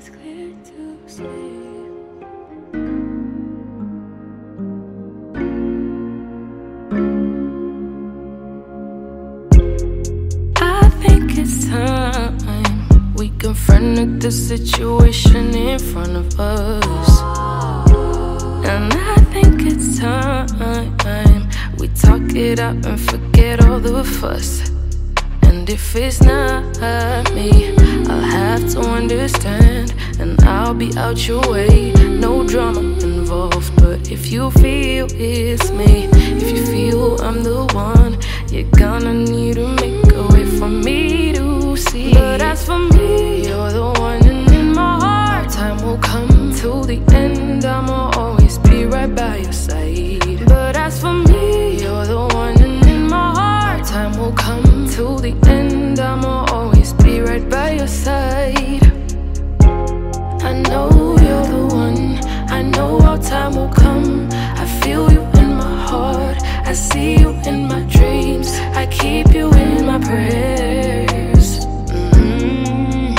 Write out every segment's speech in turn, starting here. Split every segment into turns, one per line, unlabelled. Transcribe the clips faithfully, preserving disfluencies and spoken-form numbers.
it's clear to see. I think it's time we confronted the situation in front of us. And I think it's time we talk it out and forget all the fuss. And if it's not me, I'll have to understand, and I'll be out your way. No drama involved, but if you feel it's me, if you feel I'm the one, you're gonna need to make a way for me to see. But as for me, you're the one, and in my heart, time will come till the end. I'ma always be right by your side. But as for me, you're the one, and in my heart, time will come till the end. I'ma always be right by your side. I know you're the one, I know our time will come. I feel you in my heart, I see you in my dreams, I keep you in my prayers. Mm-hmm.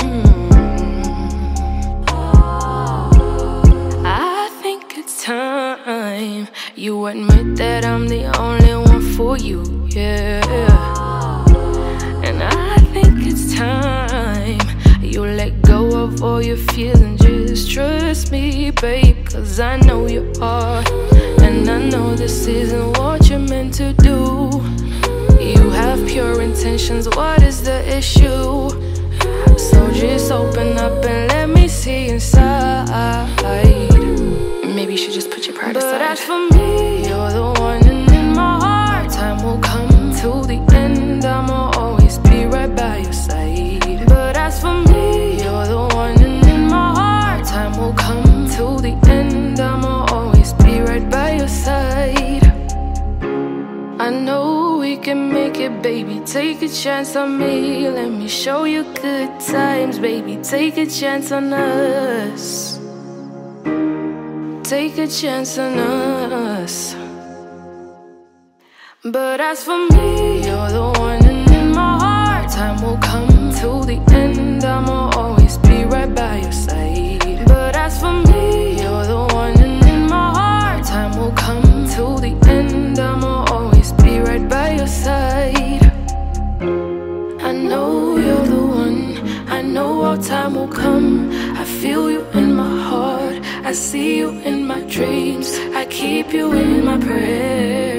I think it's time you admit that I'm the only one for you, yeah. And I think it's time you let go of all your fears and just trust me, babe. Cause I know you are, and I know this isn't what you're meant to do. You have pure intentions, what is the issue? So just open up and let me see inside. Maybe you should just put your pride aside. But as for me, you're the one, and in my heart, time will come till the end. I'ma always be right by your side. But as for me, you're the one, and in my heart, time will come till the end. I'ma always be right by your side. I know we can make it, baby. Take a chance on me. Let me show you good times, baby. Take a chance on us. Take a chance on us. But as for me, you're the one, and in my heart, time will come till the end. I'ma always be right by your side. But as for me, you're the one, and in my heart, time will come till the end. I'ma always be right by your side. I know you're the one, I know our time will come. I feel you in my heart, I see you in my dreams, I keep you in my prayers.